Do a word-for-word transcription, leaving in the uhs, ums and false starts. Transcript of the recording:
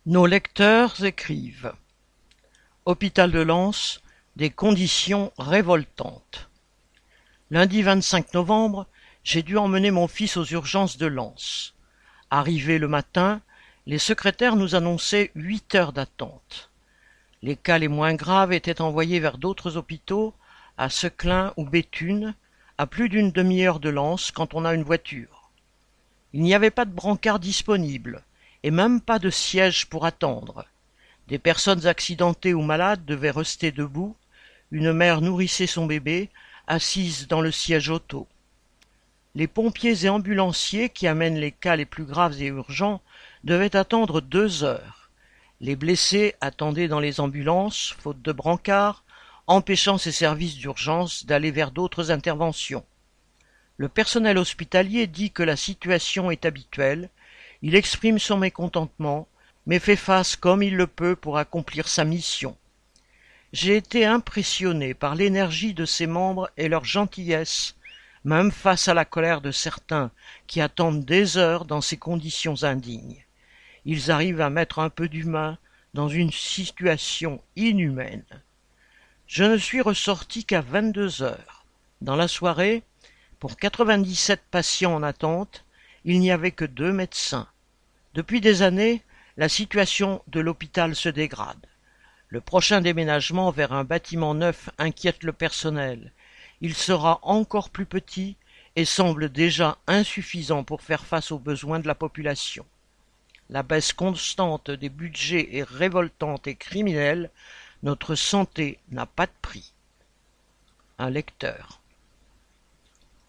Nos lecteurs écrivent: Hôpital de Lens, des conditions révoltantes. Lundi vingt-cinq novembre, j'ai dû emmener mon fils aux urgences de Lens. Arrivés le matin, les secrétaires nous annonçaient huit heures d'attente. Les cas les moins graves étaient envoyés vers d'autres hôpitaux, à Seclin ou Béthune, à plus d'une demi-heure de Lens quand on a une voiture. Il n'y avait pas de brancard disponible, et même pas de siège pour attendre. Des personnes accidentées ou malades devaient rester debout, une mère nourrissait son bébé, assise dans le siège auto. Les pompiers et ambulanciers qui amènent les cas les plus graves et urgents devaient attendre deux heures. Les blessés attendaient dans les ambulances, faute de brancard, empêchant ces services d'urgence d'aller vers d'autres interventions. Le personnel hospitalier dit que la situation est habituelle, il exprime son mécontentement, mais fait face comme il le peut pour accomplir sa mission. J'ai été impressionné par l'énergie de ses membres et leur gentillesse, même face à la colère de certains qui attendent des heures dans ces conditions indignes. Ils arrivent à mettre un peu d'humain dans une situation inhumaine. Je ne suis ressorti qu'à vingt-deux heures. Dans la soirée, pour quatre-vingt-dix-sept patients en attente, il n'y avait que deux médecins. Depuis des années, la situation de l'hôpital se dégrade. Le prochain déménagement vers un bâtiment neuf inquiète le personnel. Il sera encore plus petit et semble déjà insuffisant pour faire face aux besoins de la population. La baisse constante des budgets est révoltante et criminelle. Notre santé n'a pas de prix. Un lecteur.